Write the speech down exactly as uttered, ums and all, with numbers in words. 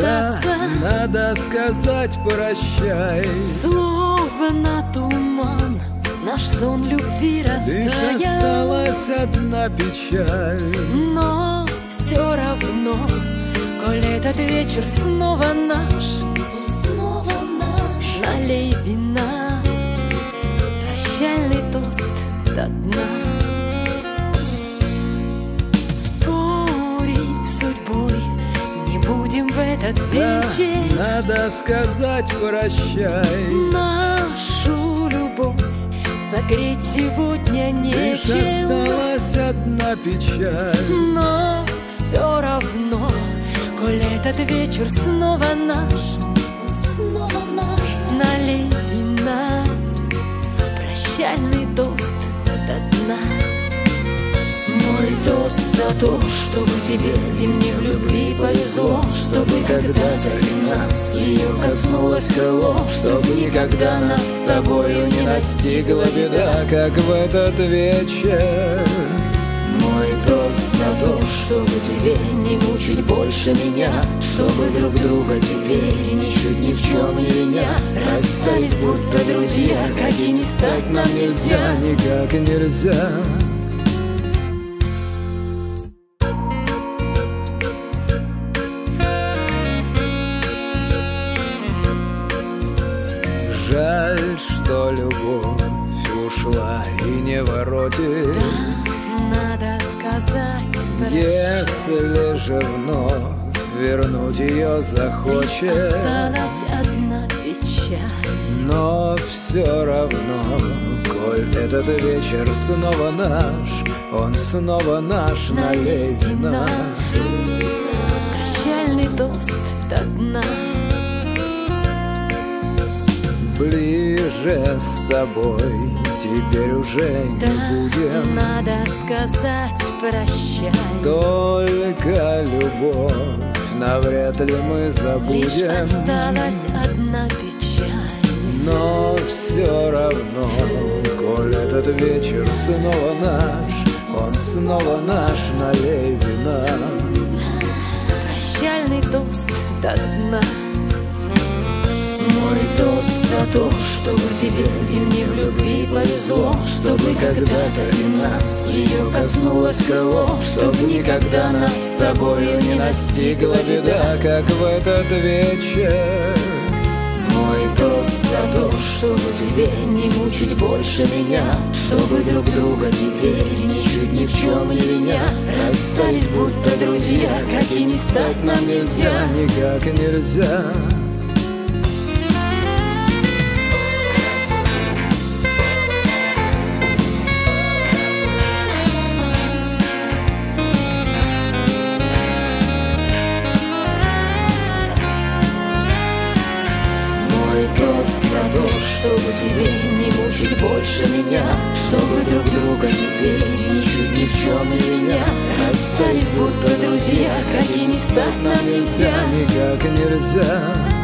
расстаться. Надо сказать прощай. Словно туман наш сон любви Лишь растаял. осталась одна печаль. Но все равно, коль этот вечер снова наш, он снова наш. налей вина, прощальный тост до дна. Спорить с судьбой не будем в этот вечер. Надо сказать прощай. Нашу любовь согреть сегодня Лишь нечем. осталась одна печаль. Но все равно, коль этот вечер снова наш, Он снова наш. налей вина, прощальный тост до дна. Мой тост за то, чтобы тебе и мне в любви повезло, чтобы когда-то и нас ее коснулось крыло, чтобы никогда нас с тобою не настигла беда, Как в этот вечер. Мой тост за то, чтобы тебе не мучить больше меня, чтобы друг друга теперь ничуть ни в чем не виня, расстались будто друзья, какими стать нам нельзя. Никак нельзя. Жаль, что любовь ушла и не воротит. Надо сказать прощай. Если же вновь вернуть ее захочет, Осталась одна печаль. но все равно, коль этот вечер снова наш, он снова наш, налей вина. Прощальный тост до дна. Ближе с тобой теперь уже не Да, будем. надо сказать прощай. Только любовь навряд ли мы Лишь забудем. осталась одна печаль. Но все равно, коль этот вечер снова наш, он снова наш, налей вина. Прощальный тост до дна. Мой тост за то, чтобы тебе и мне в любви повезло, чтобы когда-то и нас ее коснулось крыло, чтоб никогда нас с тобою не настигла беда. Как в этот вечер. Мой тост за то, чтобы тебе не мучить больше меня, чтобы друг друга теперь ничуть ни в чем не виня, расстались будто друзья, какими стать нам нельзя. Никак нельзя. За то, чтобы тебе не мучить больше меня, чтобы друг друга теперь ничуть ни в чем не виня, расстались будто друзья, какими стать нам нельзя. Никак нельзя.